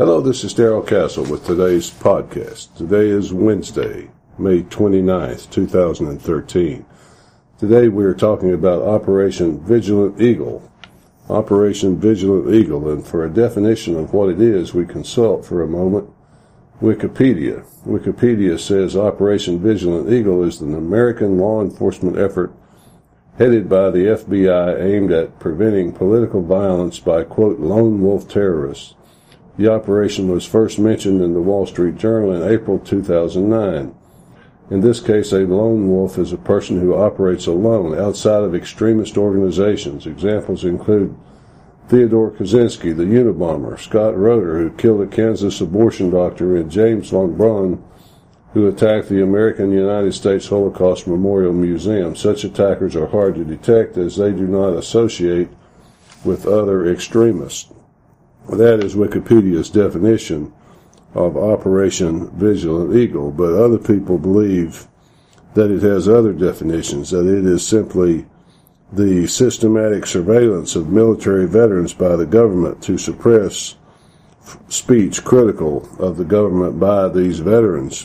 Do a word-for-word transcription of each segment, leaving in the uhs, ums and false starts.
Hello, this is Darrell Castle with today's podcast. Today is Wednesday, May twenty-ninth, two thousand thirteen. Today we are talking about Operation Vigilant Eagle. Operation Vigilant Eagle, and for a definition of what it is, we consult for a moment Wikipedia. Wikipedia says Operation Vigilant Eagle is an American law enforcement effort headed by the F B I aimed at preventing political violence by, quote, lone wolf terrorists. The operation was first mentioned in the Wall Street Journal in April two thousand nine. In this case, a lone wolf is a person who operates alone outside of extremist organizations. Examples include Theodore Kaczynski, the Unabomber, Scott Roeder, who killed a Kansas abortion doctor, and James von Braun, who attacked the American United States Holocaust Memorial Museum. Such attackers are hard to detect as they do not associate with other extremists. That is Wikipedia's definition of Operation Vigilant Eagle, but other people believe that it has other definitions, that it is simply the systematic surveillance of military veterans by the government to suppress speech critical of the government by these veterans.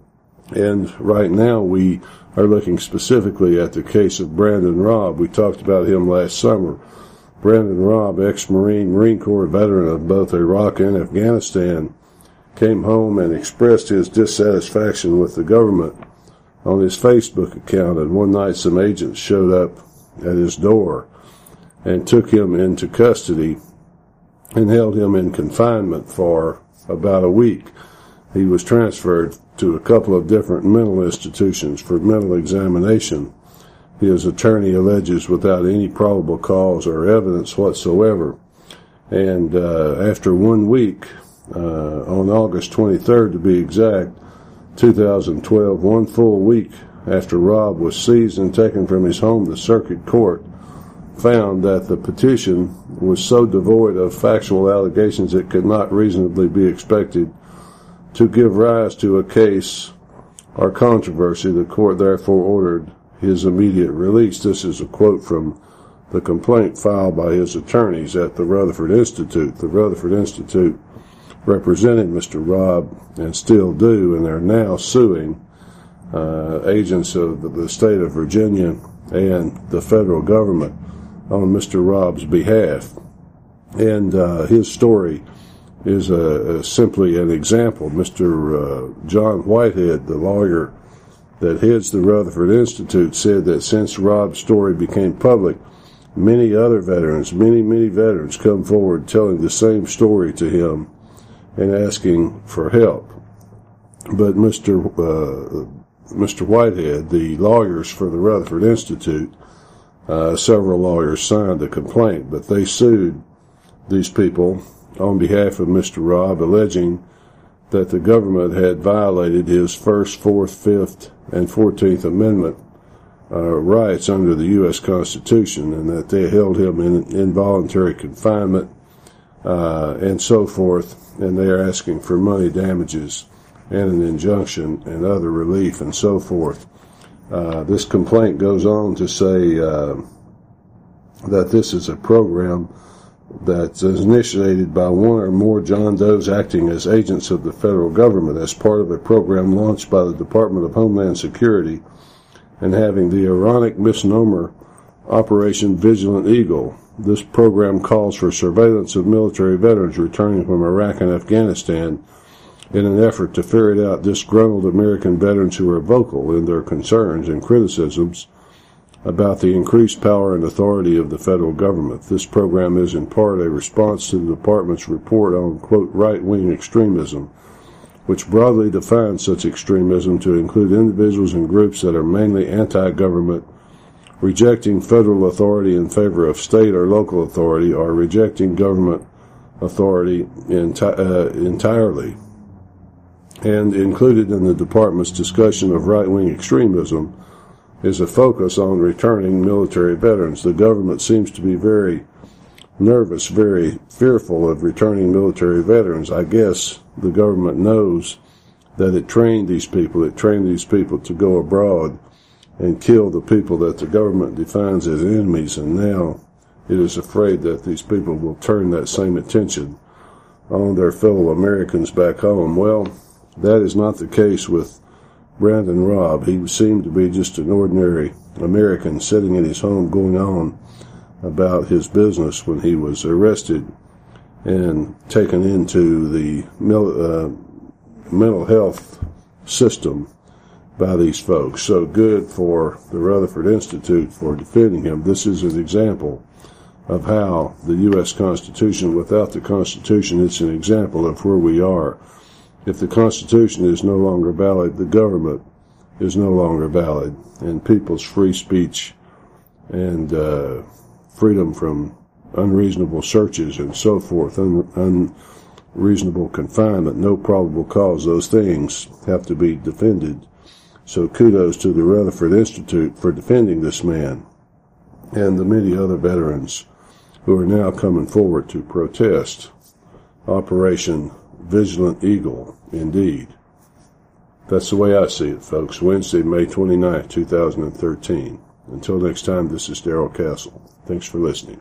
And right now we are looking specifically at the case of Brandon Raub. We talked about him last summer. Brandon Raub, ex-Marine, Marine Corps veteran of both Iraq and Afghanistan, came home and expressed his dissatisfaction with the government on his Facebook account, and one night some agents showed up at his door and took him into custody and held him in confinement for about a week. He was transferred to a couple of different mental institutions for mental examination. His attorney alleges without any probable cause or evidence whatsoever. And uh, after one week, uh, on August twenty-third to be exact, two thousand twelve, one full week after Raub was seized and taken from his home, the circuit court found that the petition was so devoid of factual allegations it could not reasonably be expected to give rise to a case or controversy. The court therefore ordered his immediate release. This is a quote from the complaint filed by his attorneys at the Rutherford Institute. The Rutherford Institute represented Mister Raub and still do, and they're now suing uh, agents of the state of Virginia and the federal government on Mister Raub's behalf. And uh, his story is uh, uh, simply an example. Mister Uh, John Whitehead, the lawyer that heads the Rutherford Institute, said that since Raub's story became public, many other veterans, many, many veterans come forward telling the same story to him and asking for help. But Mister Uh, Mister Whitehead, the lawyers for the Rutherford Institute, uh, several lawyers signed the complaint, but they sued these people on behalf of Mister Raub, alleging that the government had violated his First, Fourth, Fifth, and Fourteenth Amendment uh, rights under the U S Constitution, and that they held him in involuntary confinement uh, and so forth, and they are asking for money damages and an injunction and other relief and so forth. Uh, this complaint goes on to say uh, that this is a program that is initiated by one or more John Does acting as agents of the federal government as part of a program launched by the Department of Homeland Security and having the ironic misnomer Operation Vigilant Eagle. This program calls for surveillance of military veterans returning from Iraq and Afghanistan in an effort to ferret out disgruntled American veterans who are vocal in their concerns and criticisms about the increased power and authority of the federal government. This program is in part a response to the department's report on, quote, right-wing extremism, which broadly defines such extremism to include individuals and groups that are mainly anti-government, rejecting federal authority in favor of state or local authority, or rejecting government authority enti- uh, entirely. And included in the department's discussion of right-wing extremism is a focus on returning military veterans. The government seems to be very nervous, very fearful of returning military veterans. I guess the government knows that it trained these people. It trained these people to go abroad and kill the people that the government defines as enemies, and now it is afraid that these people will turn that same attention on their fellow Americans back home. Well, that is not the case with Brandon Robb. He seemed to be just an ordinary American sitting in his home going on about his business when he was arrested and taken into the uh, mental health system by these folks. So good for the Rutherford Institute for defending him. This is an example of how the U S Constitution, without the Constitution, it's an example of where we are. If the Constitution is no longer valid, the government is no longer valid, and people's free speech and uh, freedom from unreasonable searches and so forth, un- unreasonable confinement, no probable cause, those things have to be defended. So kudos to the Rutherford Institute for defending this man and the many other veterans who are now coming forward to protest. Operation Vigilant Eagle, indeed. That's the way I see it, folks. Wednesday, May twenty-ninth, two thousand thirteen. Until next time, this is Darrell Castle. Thanks for listening.